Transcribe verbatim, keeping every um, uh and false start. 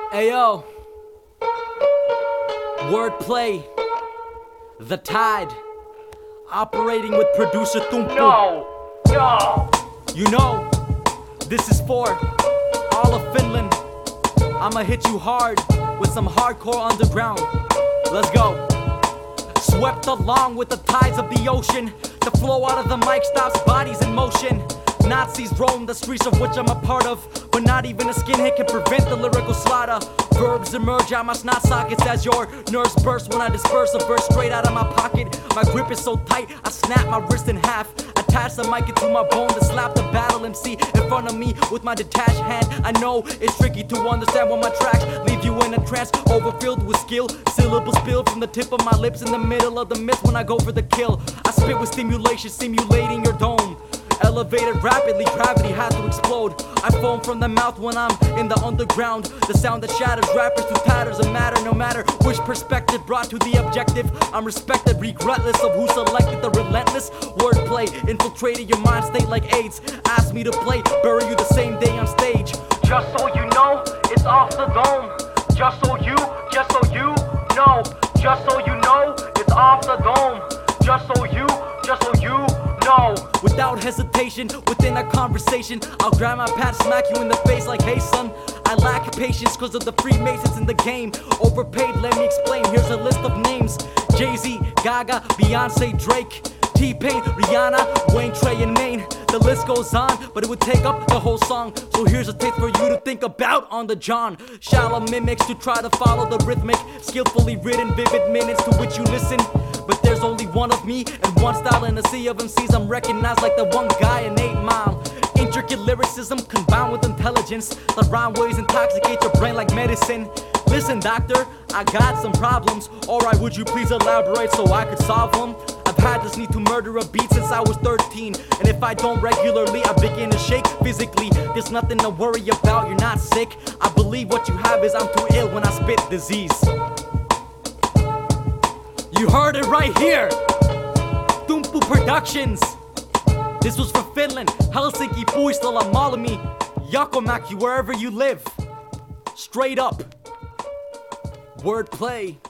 Ayo, wordplay, the tide, operating with producer Tumpu. No, no. You know, this is for all of Finland. I'ma hit you hard with some hardcore underground. Let's go. Swept along with the tides of the ocean. The flow out of the mic stops bodies in motion. Nazis roam the streets of which I'm a part of, but not even a skinhead can prevent the lyrical slaughter. Verbs emerge out my snot sockets as your nerves burst when I disperse a verse straight out of my pocket. My grip is so tight, I snap my wrist in half. Attach the mic into my bone to slap the battle M C in front of me with my detached hand. I know it's tricky to understand when my tracks leave you in a trance, overfilled with skill. Syllables spill from the tip of my lips in the middle of the mist when I go for the kill. I spit with stimulation, simulating your dome. Elevated rapidly, gravity had to explode. I foam from the mouth when I'm in the underground. The sound that shatters rappers to tatters and matter. No matter which perspective brought to the objective, I'm respected regardless of who selected the relentless wordplay. Infiltrated your mind state like AIDS. Ask me to play, bury you the same day on stage. Just so you know, it's off the dome. Just so you, just so you know. Just so you know, it's off the dome. Just so you, just so you know. Without hesitation, within a conversation, I'll grab my pad, smack you in the face like, hey son. I lack patience cause of the Freemasons in the game. Overpaid, let me explain, here's a list of names. Jay-Z, Gaga, Beyonce, Drake, T-Pain, Rihanna, Wayne, Trey, and Maine. The list goes on, but it would take up the whole song. So here's a tape for you to think about on the John. Shallow mimics to try to follow the rhythmic, skillfully written, vivid minutes to which you listen. But there's only one of me and one style in a sea of M Cs. I'm recognized like the one guy in eight mile. Intricate lyricism combined with intelligence. The rhyme waves intoxicate your brain like medicine. Listen, doctor, I got some problems. Alright, would you please elaborate so I could solve them? I've had this need to murder a beat since I was thirteen. And if I don't regularly, I begin to shake physically. There's nothing to worry about, you're not sick. I believe what you have is I'm too ill when I spit disease. You heard it right here. Tumpu Productions. This was for Finland, Helsinki, Puistola, Malmi, Jakomäki, wherever you live. Straight up. Wordplay.